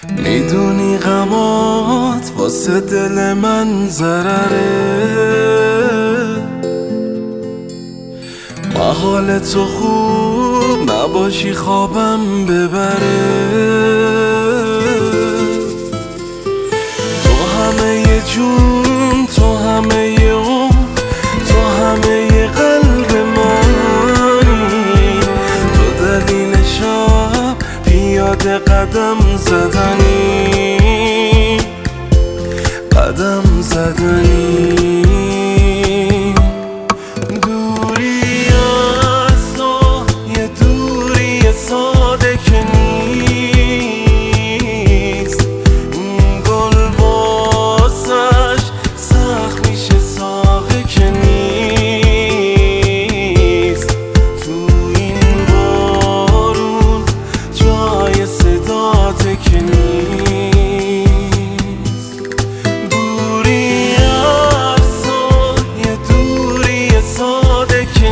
میدونی غمات واسه دل من ضرره، محال تو خوب نباشی خوابم ببره. تو همه جون، تو همه عمر، تو همه قلب منی، تو دلیل شب پیاده قدم زدنی، قدم زدنی. دوری از تو یه دوری ساده که نیست، این گل واسش سخت میشه ساقه که نیست، تو این بارون جای صداته که نیست. دوری از تو یه دوری ساده که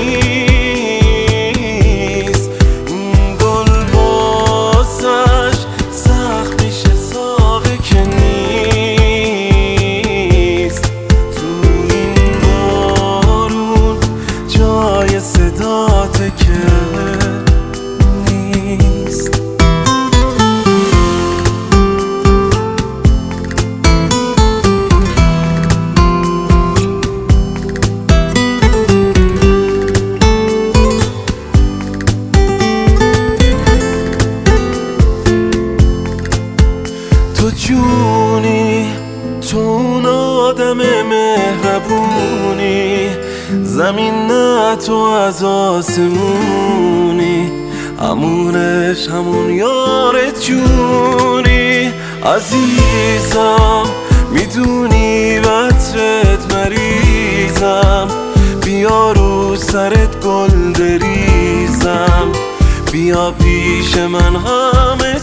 نیست، این گل واسش سخت میشه ساقه که نیست، تو این بارون جای صداته که نیست. تو جونی، تو اون آدم مهربونی، زمین نه تو از آسمونی، همونش همون یار جونی. عزیزم میدونی بطرت مریضم، بیا رو سرت گل بریزم، بیا پیش من همه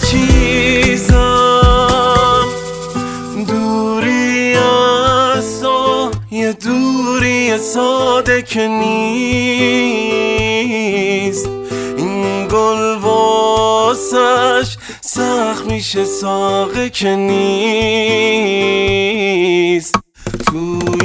چیزم. دوری از تو یه دوری ساده که نیست، این گل واسش سخت میشه ساقه که نیست، تو